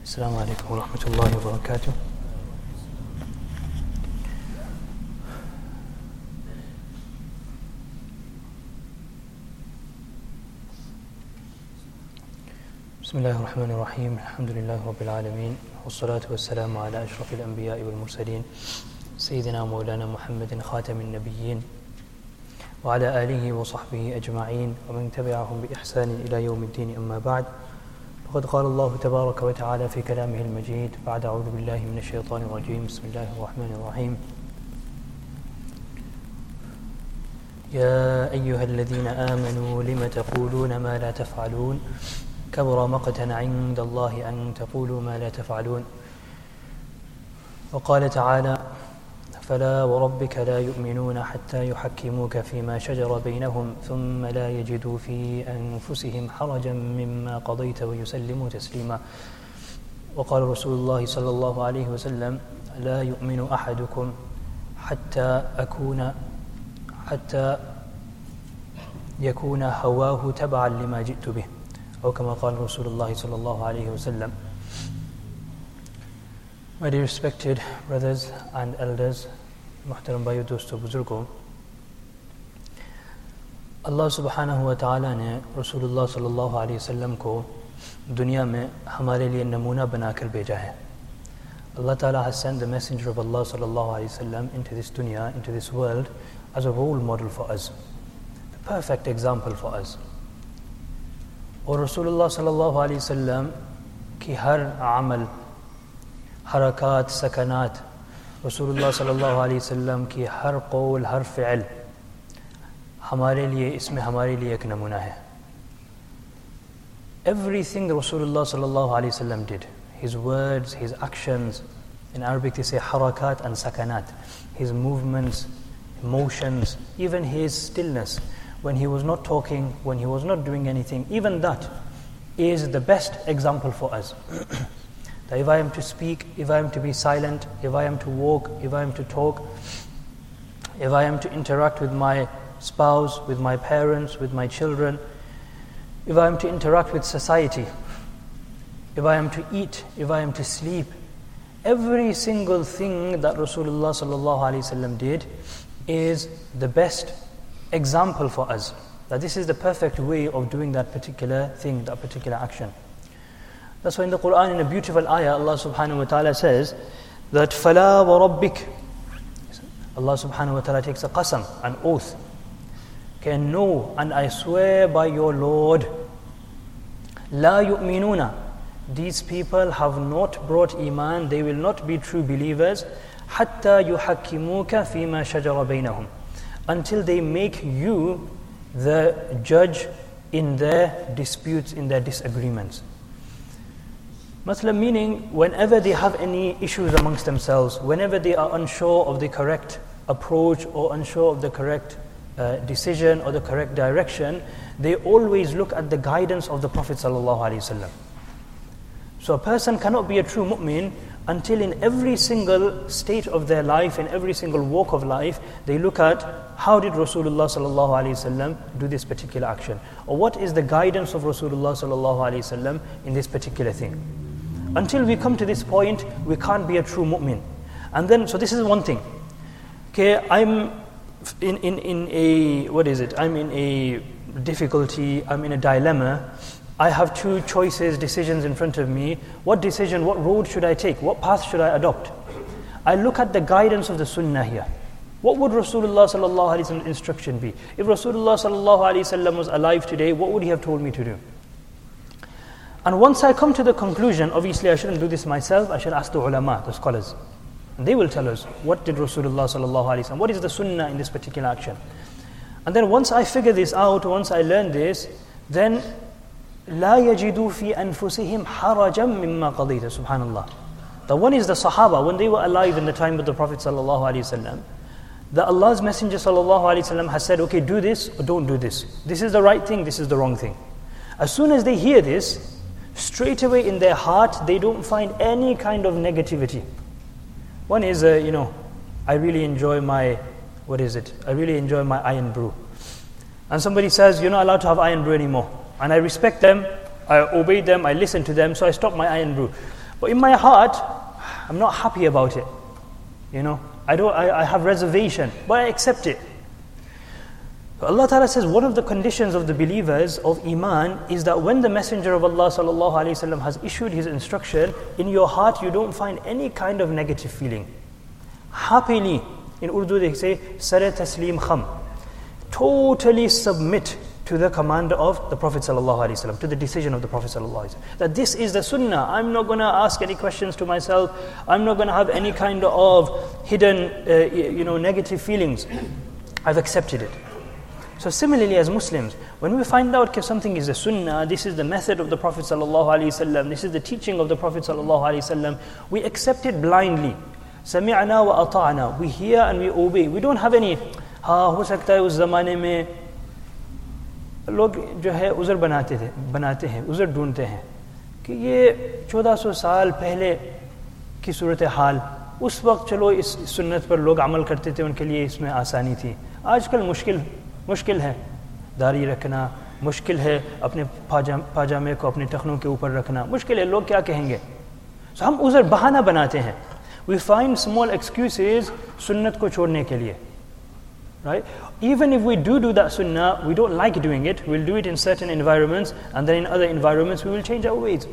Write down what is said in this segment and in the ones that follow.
السلام عليكم ورحمة الله وبركاته. بسم الله الرحمن الرحيم. الحمد لله رب العالمين، والصلاة والسلام على أشرف الأنبياء والمرسلين سيدنا مولانا محمد خاتم النبيين وعلى آله وصحبه أجمعين ومن تبعهم بإحسان إلى يوم الدين. أما بعد، فقد قال الله تبارك وتعالى في كلامه المجيد بعد أعوذ بالله من الشيطان الرجيم. بسم الله الرحمن الرحيم. يا أيها الذين آمنوا لم تقولون ما لا تفعلون كبر مقتا عند الله أن تقولوا ما لا تفعلون. وقال تعالى: فلا وربك لا يؤمنون حتى يحكموك فيما شجر بينهم ثم لا يجدوا في أنفسهم حرجا مما قضيت ويسلموا تسليما. وقال رسول الله صلى الله عليه وسلم: لا يؤمن أحدكم حتى يكون هواه تبعا لما جئت به، أو كما قال رسول الله صلى الله عليه وسلم. My dear respected brothers and elders, muhtaram bhaiyo dosto buzurgo, Allah subhanahu wa ta'ala ने रसूलुल्लाह सल्लल्लाहु अलैहि वसल्लम को दुनिया में हमारे लिए नमूना बनाकर भेजा है. Allah Ta'ala has sent the messenger of Allah sallallahu alaihi wasallam into this dunya, into this world, as a role model for us, the perfect example for us. और रसूलुल्लाह सल्लल्लाहु अलैहि वसल्लम की हर अमल, हरकात, सकनात, रसूलुल्लाह सल्लल्लाहु अलैहि वसल्लम की हर कौल, हर फ़िअल हमारे लिए, इसमें हमारे लिए एक नमूना है. Everything that Rasulullah sallallahu alaihi wasallam did, his words, his actions, in Arabic they say harakat and sakanat, his movements, motions, even his stillness, when he was not talking, when he was not doing anything, even that is the best example for us. That if I am to speak, if I am to be silent, if I am to walk, if I am to talk, if I am to interact with my spouse, with my parents, with my children, if I am to interact with society, if I am to eat, if I am to sleep, every single thing that Rasulullah sallallahu alaihi wasallam did is the best example for us. That this is the perfect way of doing that particular thing, that particular action. That's why in the Quran, in a beautiful ayah, Allah subhanahu wa ta'ala says that فَلَا وَرَبِّكَ, Allah subhanahu wa ta'ala takes a qasam, an oath. Okay, no, and I swear by your Lord, لَا يُؤْمِنُونَ, these people have not brought iman, they will not be true believers, حَتَّى يُحَكِّمُوكَ فِيمَا شَجَرَ بَيْنَهُمْ, until they make you the judge in their disputes, in their disagreements. Masla, meaning whenever they have any issues amongst themselves, whenever they are unsure of the correct approach or unsure of the correct decision or the correct direction, they always look at the guidance of the Prophet ﷺ. So a person cannot be a true mu'min until in every single state of their life, in every single walk of life, they look at how did Rasulullah ﷺ do this particular action, or what is the guidance of Rasulullah ﷺ in this particular thing. Until we come to this point, we can't be a true mu'min. And then, so this is one thing. Okay, I'm in a, what is it? I'm in a difficulty, I'm in a dilemma. I have two choices, decisions in front of me. What decision, what road should I take? What path should I adopt? I look at the guidance of the sunnah here. What would Rasulullah sallallahu alaihi wasallam's instruction be? If Rasulullah sallallahu alaihi wasallam was alive today, what would he have told me to do? And once I come to the conclusion, obviously I shouldn't do this myself, I should ask the ulama, the scholars. And they will tell us, what did Rasulullah sallallahu alaihi wasallam, what is the sunnah in this particular action? And then once I figure this out, once I learn this, then لا يجدوا في أنفسهم حرجا مما قضيت. Subhanallah. The one is the Sahaba, when they were alive in the time of the Prophet sallallahu alaihi wasallam, that Allah's Messenger sallallahu alaihi wasallam has said, okay, do this or don't do this. This is the right thing, this is the wrong thing. As soon as they hear this, straight away in their heart, they don't find any kind of negativity. One is, I really enjoy my, I really enjoy my iron brew. And somebody says, you're not allowed to have iron brew anymore. And I respect them, I obey them, I listen to them, so I stop my iron brew. But in my heart, I'm not happy about it. I have reservation, but I accept it. So Allah Ta'ala says one of the conditions of the believers of Iman is that when the Messenger of Allah Sallallahu Alaihi Wasallam has issued his instruction, in your heart you don't find any kind of negative feeling. Happily, in Urdu they say, Sare Taslim Kham. Totally submit to the command of the Prophet Sallallahu Alaihi Wasallam, to the decision of the Prophet Sallallahu Alaihi Wasallam. That this is the sunnah. I'm not going to ask any questions to myself. I'm not going to have any kind of hidden, negative feelings. I've accepted it. So similarly as Muslims, when we find out if something is a sunnah, this is the method of the Prophet ﷺ, this is the teaching of the Prophet ﷺ, we accept it blindly. Sami'na wa ata'na. We hear and we obey. We don't have any, ho sakta hai us zamane mein log jo hai uzr banate hain, uzr dhoondte hain कि ये 1400 साल पहले की सूरत हाल, उस वक्त चलो इस सुन्नत पर लोग अमल करते थे, उनके लिए इसमें आसानी थी. आजकल मुश्किल है दाढ़ी रखना, मुश्किल है अपने पाजामे को अपने टखनों के ऊपर रखना, मुश्किल है, लोग क्या कहेंगे. So हम उधर बहाना बनाते हैं. We find small excuses सुन्नत को छोड़ने के लिए. Right? Even if we do that sunnah, we don't like doing it. We'll do it in certain environments, and then in other environments we will change our ways.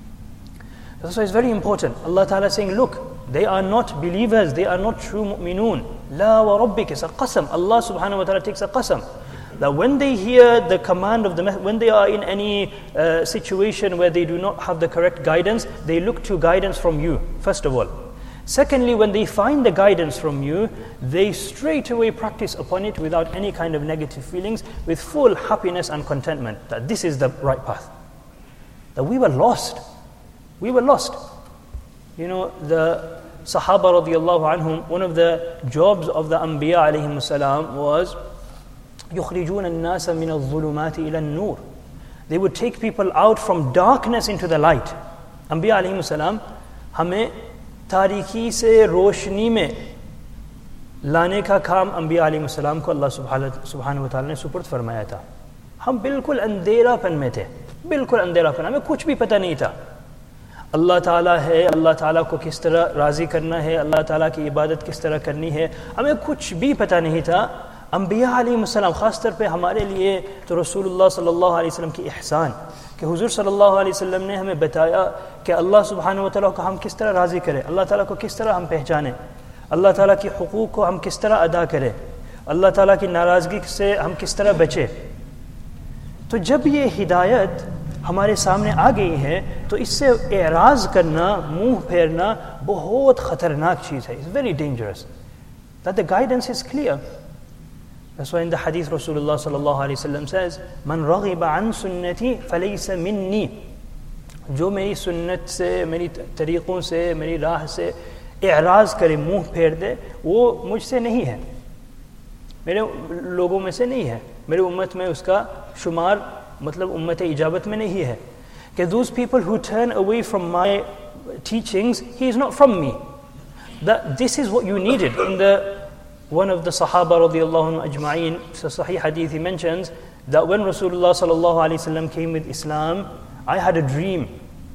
So it's very important. Allah Ta'ala is saying, look, they are not believers, they are not true mu'minun. La wa rabbik, it's a qasam. Allah Subhanahu wa Ta'ala takes a qasam. That when they hear the command of when they are in any situation where they do not have the correct guidance, they look to guidance from you, first of all. Secondly, when they find the guidance from you, they straight away practice upon it without any kind of negative feelings, with full happiness and contentment, that this is the right path. That we were lost. We were lost. The Sahaba radiallahu anhum, one of the jobs of the Anbiya alayhim salam was يُخْرِجُونَ النَّاسَ مِنَ الظُّلُمَاتِ إِلَى النُّورِ. They would take people out from darkness into the light. Anbiya alayhim salam हमें तारीकी से रोशनी में लाने का काम अंबिया अलैहि सलाम को अल्लाह सुब्हानहु व तआला ने सुपुर्द फरमाया था. हम बिल्कुल अंधेरापन में थे, बिल्कुल अंधेरापन, हमें कुछ भी पता नहीं था. अल्लाह ताला है, अल्लाह ताला को किस तरह राज़ी करना है, अल्लाह ताला की इबादत किस तरह करनी है, हमें कुछ भी पता नहीं था. अंबिया अलैहि सलाम, ख़ास तौर पे हमारे लिए तो रसूलुल्लाह सल्लल्लाहु अलैहि वसल्लम की ihसान कि हुज़ूर सल्लल्लाहु अलैहि वसल्लम ने हमें बताया कि अल्लाह सुब्हानहु व तआला को हम किस तरह राज़ी करें, अल्लाह ताला को किस तरह हम पहचानें, अल्लाह ताला की हुकूक को हम किस तरह अदा करें, अल्लाह ताला की नाराज़गी से हम किस तरह बचें. तो जब ये हिदायत हमारे सामने आ गई है तो इससे एराज़ करना, मुंह फेरना बहुत ख़तरनाक चीज़ है. It's very dangerous. That the guidance is clear. That's why in the hadith Rasulullah sallallahu alaihi wasallam says, "Man raghiba an sunnati falaysa minni." जो मेरी सुन्नत से, मेरी तरीक़ों से, मेरी राह से एराज़ करे, मुंह फेर दे, वो मुझसे नहीं है, मेरे लोगों में से नहीं है, मेरे उम्मत में उसका शुमार, मतलब उम्मत इजाबत में नहीं है. कि those people who turn away from my teachings, he is not from me. That this is what you needed. In one of the Sahaba radiallahu anhu ajma'in, Sahih Hadith, he mentions that when Rasulullah sallallahu alaihi wasallam came with Islam, I had a dream,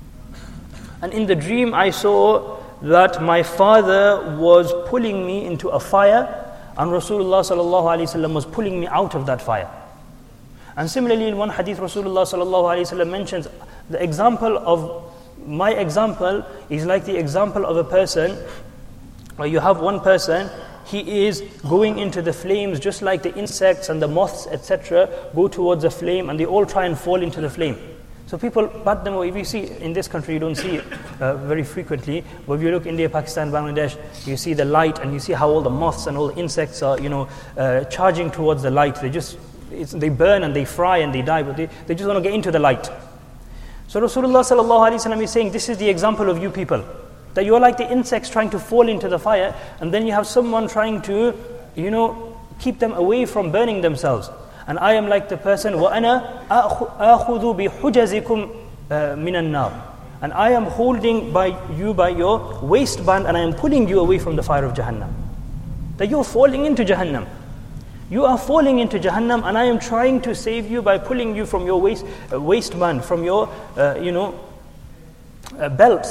and in the dream I saw that my father was pulling me into a fire, and Rasulullah sallallahu alaihi wasallam was pulling me out of that fire. And similarly, in one hadith, Rasulullah sallallahu alaihi wasallam mentions the example of my example is like the example of a person where you have one person, he is going into the flames just like the insects and the moths, etc., go towards the flame and they all try and fall into the flame. So people bat them away. If you see in this country, you don't see it very frequently. But if you look India, Pakistan, Bangladesh, you see the light and you see how all the moths and all the insects are, charging towards the light. They burn and they fry and they die, but they just want to get into the light. So Rasulullah sallallahu alaihi wasallam is saying, this is the example of you people, that you are like the insects trying to fall into the fire, and then you have someone trying to, keep them away from burning themselves. And I am like the person, وَأَنَا آخُذُ بِحُجَزِكُمْ مِنَ النَّارِ. And I am holding by your waistband, and I am pulling you away from the fire of Jahannam. That you are falling into Jahannam. You are falling into Jahannam, and I am trying to save you by pulling you from your waistband, from your, belts.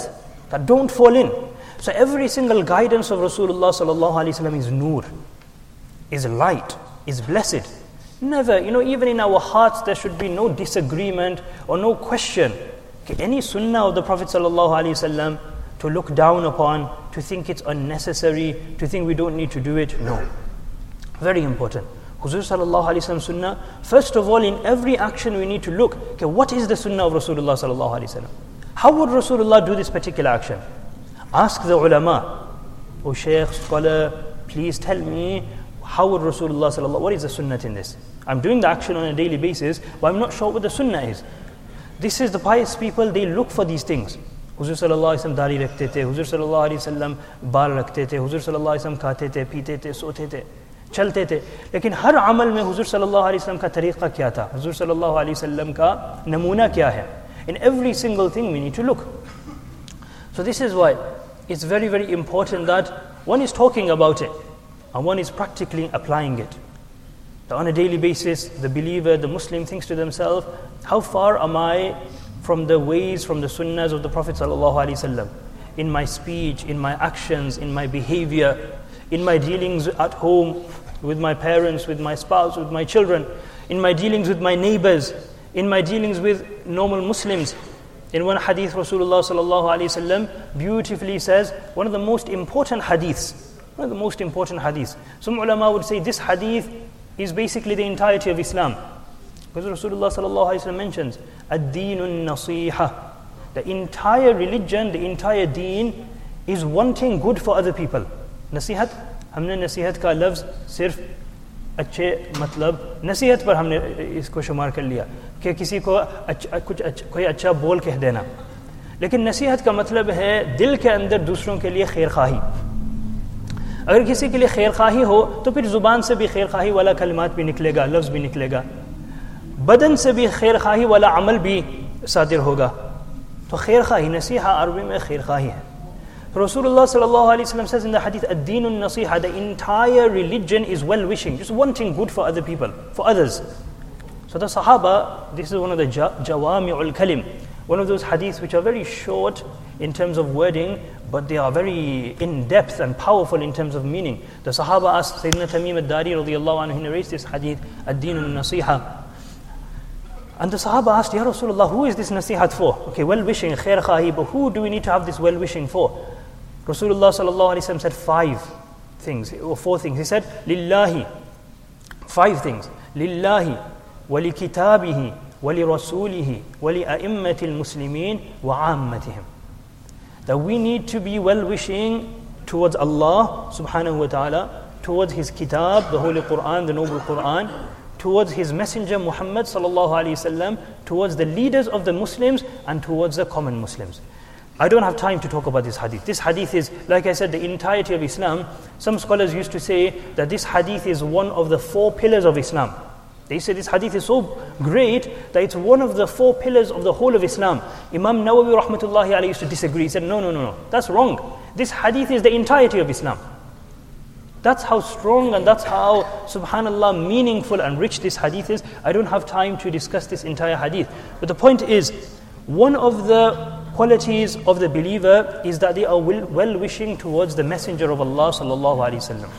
that don't fall in. So every single guidance of Rasulullah sallallahu alaihi wasallam is nur, is light, is blessed. Never, even in our hearts there should be no disagreement or no question. Any sunnah of the Prophet sallallahu alaihi wasallam to look down upon, to think it's unnecessary, to think we don't need to do it, no. Very important. Huzur sallallahu alaihi wasallam sunnah, first of all, in every action we need to look, what is the sunnah of Rasulullah sallallahu alaihi wasallam? How would Rasulullah do this particular action? Ask the ulama, O Shaykh, scholar, please tell me, how would Rasulullah sallallahu, what is the sunnah in this? I'm doing the action on a daily basis, but I'm not sure what the sunnah is. This is the pious people, they look for these things. Huzur sallallahu alaihi wasallam dari rakhte the, Huzur sallallahu alaihi wasallam baal rakhte the, Huzur sallallahu alaihi wasallam khate the, peete the, sote the, chalte the. Lekin har amal mein Huzur sallallahu alaihi wasallam ka tariqa kya tha? Huzur sallallahu alaihi wasallam ka namuna kya hai? In every single thing we need to look. So this is why it's very, very important that one is talking about it and one is practically applying it. That on a daily basis, the believer, the Muslim thinks to themselves, how far am I from the ways, from the sunnahs of the Prophet ﷺ, in my speech, in my actions, in my behavior, in my dealings at home, with my parents, with my spouse, with my children, in my dealings with my neighbors, in my dealings with normal Muslims. In one hadith, Rasulullah ﷺ beautifully says, one of the most important hadiths, Some ulama would say this hadith is basically the entirety of Islam. Because Rasulullah ﷺ mentions, ad-deenun nasiha. The entire religion, the entire deen is wanting good for other people. Nasihat, हमने नसीहत का लफ्ज़ सिर्फ अच्छे मतलब नसीहत पर हमने इसको शुमार कर लिया कि किसी को कोई अच्छा बोल कह देना. लेकिन नसीहत का मतलब है दिल के अंदर दूसरों के लिए खैर खाही. अगर किसी के लिए खैर खाही हो तो फिर ज़ुबान से भी खैर खाही वाला कलिमात भी निकलेगा, लफ्ज़ भी निकलेगा, बदन से भी खैर खाही वाला अमल भी सादिर होगा. तो खैर खाही, नसीहा अरबी में खैर खाही है. Rasulullah sallallahu alaihi wasallam says in the hadith, ad-deenun nasiha, the entire religion is well-wishing, just wanting good for other people, for others. So the Sahaba, this is one of the jawami'ul kalim, one of those hadiths which are very short in terms of wording, but they are very in-depth and powerful in terms of meaning. The Sahaba asked Sayyidina Tamim ad-Dari radiyallahu anhu, he narrates this hadith, ad-deenun nasiha. And the Sahaba asked, Ya Rasulullah, who is this nasihat for? Okay, well-wishing, khair khahi, but who do we need to have this well-wishing for? Rasulullah sallallahu alaihi wasallam said 5 things, or 4 things. He said, Lillahi, 5 things. Lillahi, wali kitabihi, wali rasulihi, wali a'immatil muslimin, wa ammatihim. That we need to be well-wishing towards Allah subhanahu wa ta'ala, towards His kitab, the Holy Quran, the Noble Quran, towards His Messenger Muhammad sallallahu alaihi wasallam, towards the leaders of the Muslims, and towards the common Muslims. I don't have time to talk about this hadith. This hadith is, like I said, the entirety of Islam. Some scholars used to say that this hadith is one of the 4 pillars of Islam. They say this hadith is so great that it's one of the 4 pillars of the whole of Islam. Imam Nawawi rahmatullahi alayhi used to disagree. He said, no, that's wrong. This hadith is the entirety of Islam. That's how strong and that's how, subhanallah, meaningful and rich this hadith is. I don't have time to discuss this entire hadith. But the point is, one of the qualities of the believer is that they are well-wishing towards the Messenger of Allah sallallahu alaihi wasallam.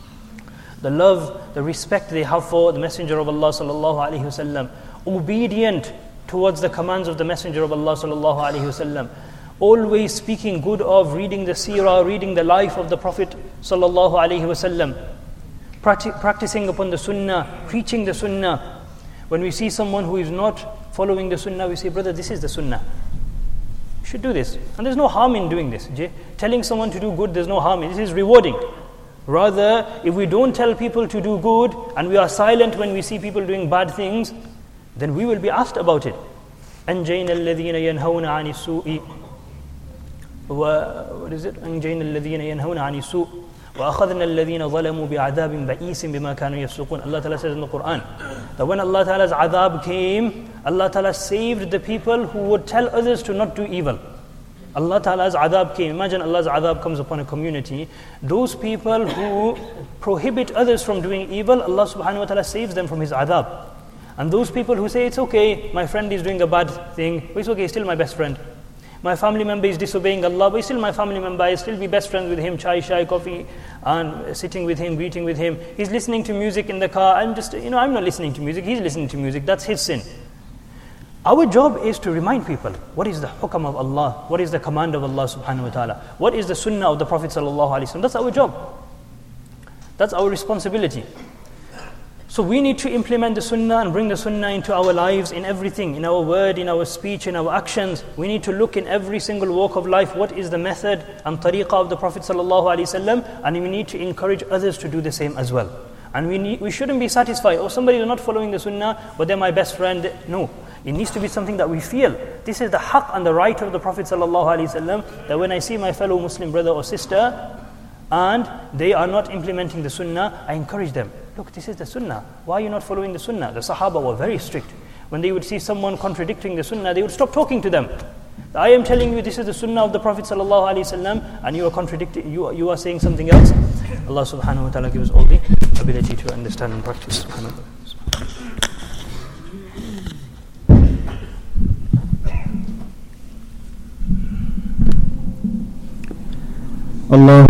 The love, the respect they have for the Messenger of Allah sallallahu alaihi wasallam. Obedient towards the commands of the Messenger of Allah sallallahu alaihi wasallam. Always speaking good of, reading the seerah, reading the life of the Prophet sallallahu alaihi wasallam. Practicing upon the sunnah, preaching the sunnah. When we see someone who is not following the sunnah, we say, brother, this is the sunnah. You should do this. And there's no harm in doing this. Telling someone to do good, there's no harm. This is rewarding. Rather, if we don't tell people to do good and we are silent when we see people doing bad things, then we will be asked about it. أَنْجَيْنَا الَّذِينَ يَنْهَوْنَ عَنِ السُّوءِ what is it? أَنْجَيْنَا الَّذِينَ يَنْهَوْنَ عَنِ السُّوءِ وَأَخَذْنَا الَّذِينَ ظَلَمُوا بِعَذَابٍ بَئِيسٍ بِمَا كَانُوا يَفْسُقُونَ. Allah Ta'ala says in the Quran that when Allah Ta'ala's adhab came, Allah Ta'ala saved the people who would tell others to not do evil. Allah Ta'ala's adhab came. Imagine Allah's adhab comes upon a community. Those people who prohibit others from doing evil, Allah Subhanahu wa Ta'ala saves them from His adhab. And those people who say, it's okay, my friend is doing a bad thing, but it's okay, he's still my best friend. My family member is disobeying Allah, but he's still my family member. I still be best friends with him, chai, coffee, and sitting with him, greeting with him. He's listening to music in the car. I'm not listening to music. He's listening to music. That's his sin. Our job is to remind people, what is the hukam of Allah? What is the command of Allah subhanahu wa ta'ala? What is the sunnah of the Prophet sallallahu alaihi wasallam? That's our job. That's our responsibility. So we need to implement the sunnah and bring the sunnah into our lives, in everything, in our word, in our speech, in our actions. We need to look in every single walk of life, what is the method and tariqah of the Prophet ﷺ, and we need to encourage others to do the same as well. And we shouldn't be satisfied, somebody is not following the sunnah, but they're my best friend. No, it needs to be something that we feel. This is the haqq and the right of the Prophet ﷺ, that when I see my fellow Muslim brother or sister, and they are not implementing the sunnah, I encourage them. Look, this is the sunnah. Why are you not following the sunnah? The Sahaba were very strict. When they would see someone contradicting the sunnah, they would stop talking to them. I am telling you, this is the sunnah of the Prophet ﷺ, and you are contradicting, you are saying something else. Allah subhanahu wa ta'ala gives all the ability to understand and practice. Allah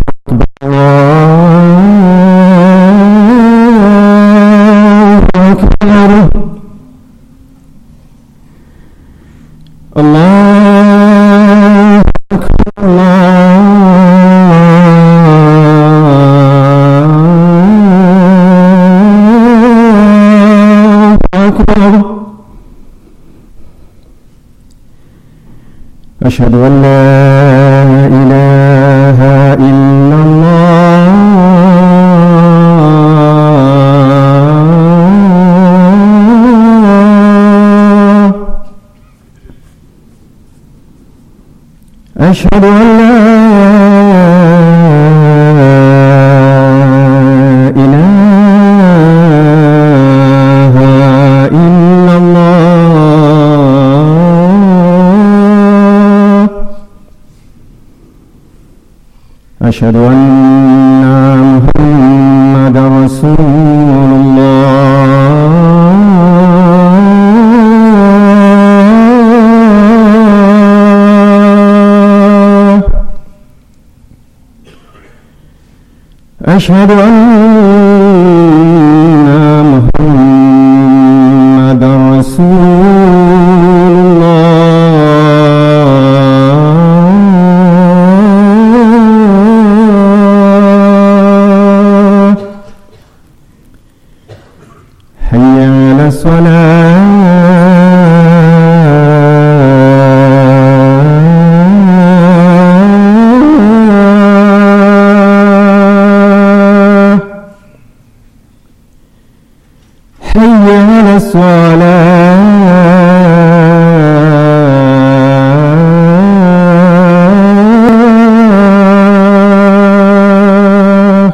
أشهد أن لا إله إلا الله أشهد أن لا إله إلا الله أشهد أن محمدا رسول الله أشهد أن محمدا رسول الله حي على الصلاة حي على الصلاة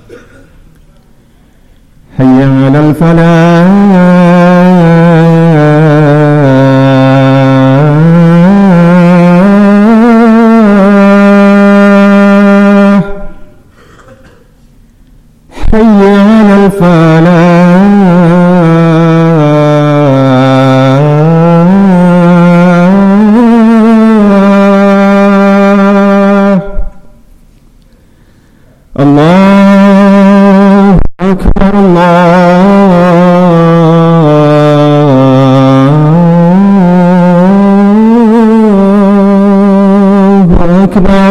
حي على الفلاح حي على الفلاح الله أكبر الله أكبر